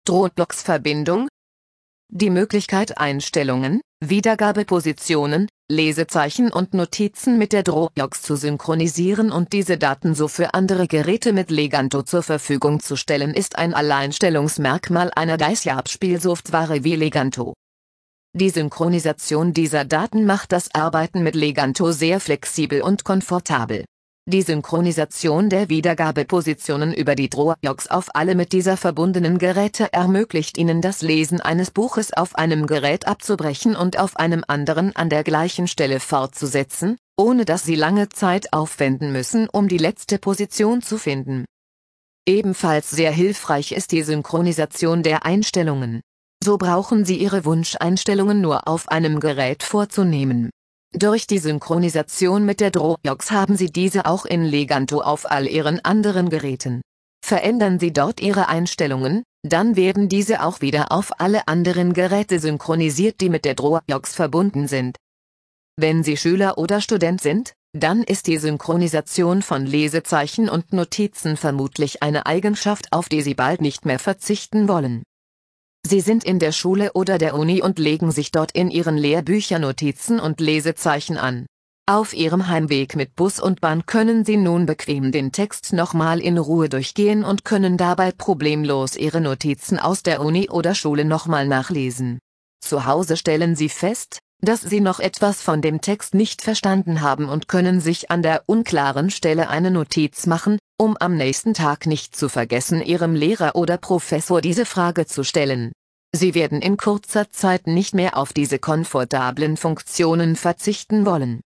Dropbox-Verbindung. Die Möglichkeit, Einstellungen, Wiedergabepositionen, Lesezeichen und Notizen mit der Dropbox zu synchronisieren und diese Daten so für andere Geräte mit Leganto zur Verfügung zu stellen, ist ein Alleinstellungsmerkmal einer Dice-Abspielsoftware wie Leganto. Die Synchronisation dieser Daten macht das Arbeiten mit Leganto sehr flexibel und komfortabel. Die Synchronisation der Wiedergabepositionen über die Dropbox auf alle mit dieser verbundenen Geräte ermöglicht Ihnen das Lesen eines Buches auf einem Gerät abzubrechen und auf einem anderen an der gleichen Stelle fortzusetzen, ohne dass Sie lange Zeit aufwenden müssen, um die letzte Position zu finden. Ebenfalls sehr hilfreich ist die Synchronisation der Einstellungen. So brauchen Sie Ihre Wunscheinstellungen nur auf einem Gerät vorzunehmen. Durch die Synchronisation mit der Dropbox haben Sie diese auch in Leganto auf all Ihren anderen Geräten. Verändern Sie dort Ihre Einstellungen, dann werden diese auch wieder auf alle anderen Geräte synchronisiert, die mit der Dropbox verbunden sind. Wenn Sie Schüler oder Student sind, dann ist die Synchronisation von Lesezeichen und Notizen vermutlich eine Eigenschaft, auf die Sie bald nicht mehr verzichten wollen. Sie sind in der Schule oder der Uni und legen sich dort in Ihren Lehrbüchern Notizen und Lesezeichen an. Auf Ihrem Heimweg mit Bus und Bahn können Sie nun bequem den Text nochmal in Ruhe durchgehen und können dabei problemlos Ihre Notizen aus der Uni oder Schule nochmal nachlesen. Zu Hause stellen Sie fest, dass Sie noch etwas von dem Text nicht verstanden haben und können sich an der unklaren Stelle eine Notiz machen, um am nächsten Tag nicht zu vergessen, Ihrem Lehrer oder Professor diese Frage zu stellen. Sie werden in kurzer Zeit nicht mehr auf diese komfortablen Funktionen verzichten wollen.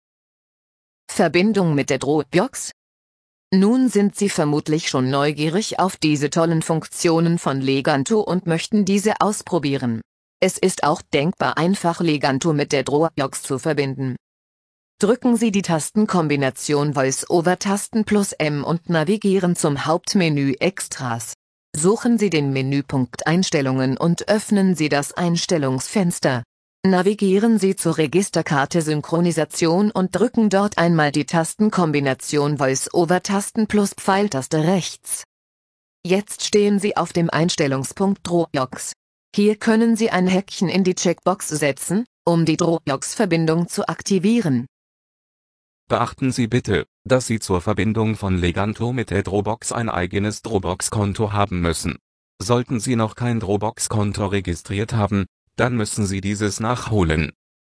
Verbindung mit der Dropbox? Nun sind Sie vermutlich schon neugierig auf diese tollen Funktionen von Leganto und möchten diese ausprobieren. Es ist auch denkbar einfach, Leganto mit der Dropbox zu verbinden. Drücken Sie die Tastenkombination Voice-over-Tasten plus M und navigieren zum Hauptmenü Extras. Suchen Sie den Menüpunkt Einstellungen und öffnen Sie das Einstellungsfenster. Navigieren Sie zur Registerkarte Synchronisation und drücken dort einmal die Tastenkombination Voice-over-Tasten plus Pfeiltaste rechts. Jetzt stehen Sie auf dem Einstellungspunkt Dropbox. Hier können Sie ein Häkchen in die Checkbox setzen, um die Dropbox-Verbindung zu aktivieren. Beachten Sie bitte, dass Sie zur Verbindung von Leganto mit der Dropbox ein eigenes Dropbox-Konto haben müssen. Sollten Sie noch kein Dropbox-Konto registriert haben, dann müssen Sie dieses nachholen.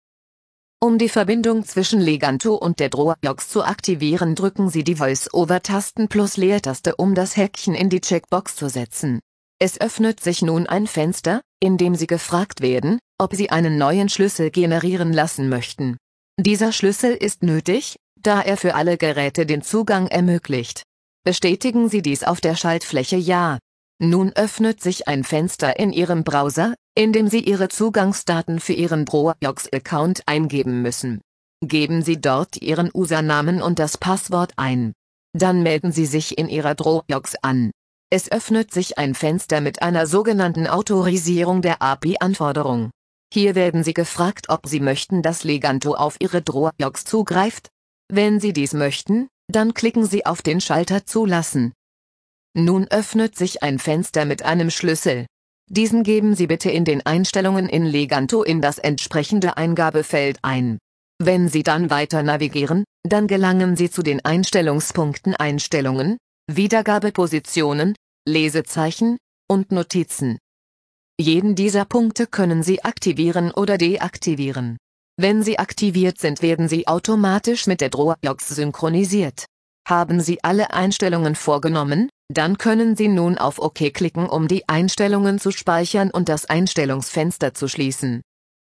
Um die Verbindung zwischen Leganto und der Dropbox zu aktivieren, drücken Sie die Voice-over-Tasten plus Leertaste, um das Häkchen in die Checkbox zu setzen. Es öffnet sich nun ein Fenster, in dem Sie gefragt werden, ob Sie einen neuen Schlüssel generieren lassen möchten. Dieser Schlüssel ist nötig, da er für alle Geräte den Zugang ermöglicht. Bestätigen Sie dies auf der Schaltfläche Ja. Nun öffnet sich ein Fenster in Ihrem Browser, in dem Sie Ihre Zugangsdaten für Ihren Dropbox-Account eingeben müssen. Geben Sie dort Ihren Usernamen und das Passwort ein. Dann melden Sie sich in Ihrer Dropbox an. Es öffnet sich ein Fenster mit einer sogenannten Autorisierung der API-Anforderung. Hier werden Sie gefragt, ob Sie möchten, dass Leganto auf Ihre Dropbox zugreift. Wenn Sie dies möchten, dann klicken Sie auf den Schalter Zulassen. Nun öffnet sich ein Fenster mit einem Schlüssel. Diesen geben Sie bitte in den Einstellungen in Leganto in das entsprechende Eingabefeld ein. Wenn Sie dann weiter navigieren, dann gelangen Sie zu den Einstellungspunkten Einstellungen, Wiedergabepositionen, Lesezeichen und Notizen. Jeden dieser Punkte können Sie aktivieren oder deaktivieren. Wenn sie aktiviert sind, werden sie automatisch mit der Dropbox synchronisiert. Haben Sie alle Einstellungen vorgenommen, dann können Sie nun auf OK klicken, um die Einstellungen zu speichern und das Einstellungsfenster zu schließen.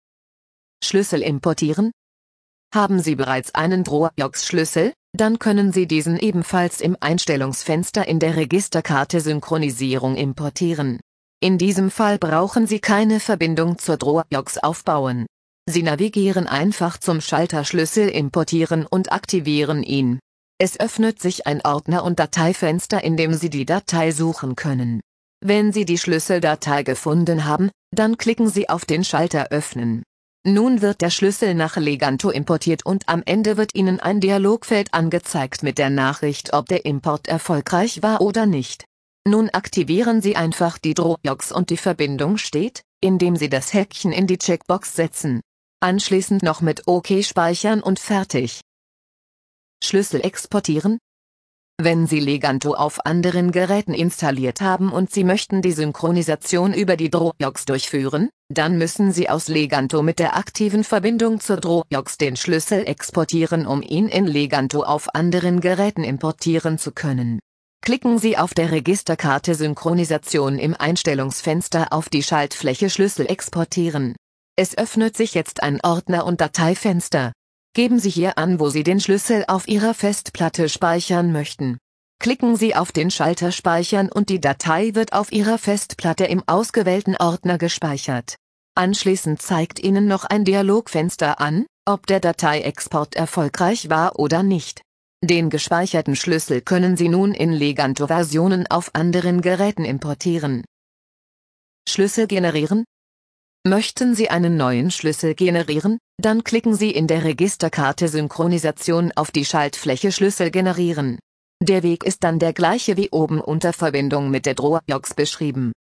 Schlüssel importieren? Haben Sie bereits einen Dropbox-Schlüssel, dann können Sie diesen ebenfalls im Einstellungsfenster in der Registerkarte Synchronisierung importieren. In diesem Fall brauchen Sie keine Verbindung zur Dropbox aufbauen. Sie navigieren einfach zum Schalter Schlüssel importieren und aktivieren ihn. Es öffnet sich ein Ordner- und Dateifenster, in dem Sie die Datei suchen können. Wenn Sie die Schlüsseldatei gefunden haben, dann klicken Sie auf den Schalter Öffnen. Nun wird der Schlüssel nach Leganto importiert und am Ende wird Ihnen ein Dialogfeld angezeigt mit der Nachricht, ob der Import erfolgreich war oder nicht. Nun aktivieren Sie einfach die Dropbox und die Verbindung steht, indem Sie das Häkchen in die Checkbox setzen. Anschließend noch mit OK speichern und fertig. Schlüssel exportieren. Wenn Sie Leganto auf anderen Geräten installiert haben und Sie möchten die Synchronisation über die Dropbox durchführen, dann müssen Sie aus Leganto mit der aktiven Verbindung zur Dropbox den Schlüssel exportieren, um ihn in Leganto auf anderen Geräten importieren zu können. Klicken Sie auf der Registerkarte Synchronisation im Einstellungsfenster auf die Schaltfläche Schlüssel exportieren. Es öffnet sich jetzt ein Ordner- und Dateifenster. Geben Sie hier an, wo Sie den Schlüssel auf Ihrer Festplatte speichern möchten. Klicken Sie auf den Schalter Speichern und die Datei wird auf Ihrer Festplatte im ausgewählten Ordner gespeichert. Anschließend zeigt Ihnen noch ein Dialogfenster an, ob der Dateiexport erfolgreich war oder nicht. Den gespeicherten Schlüssel können Sie nun in Leganto-Versionen auf anderen Geräten importieren. Schlüssel generieren. Möchten Sie einen neuen Schlüssel generieren, dann klicken Sie in der Registerkarte Synchronisation auf die Schaltfläche Schlüssel generieren. Der Weg ist dann der gleiche wie oben unter Verbindung mit der Dropbox beschrieben.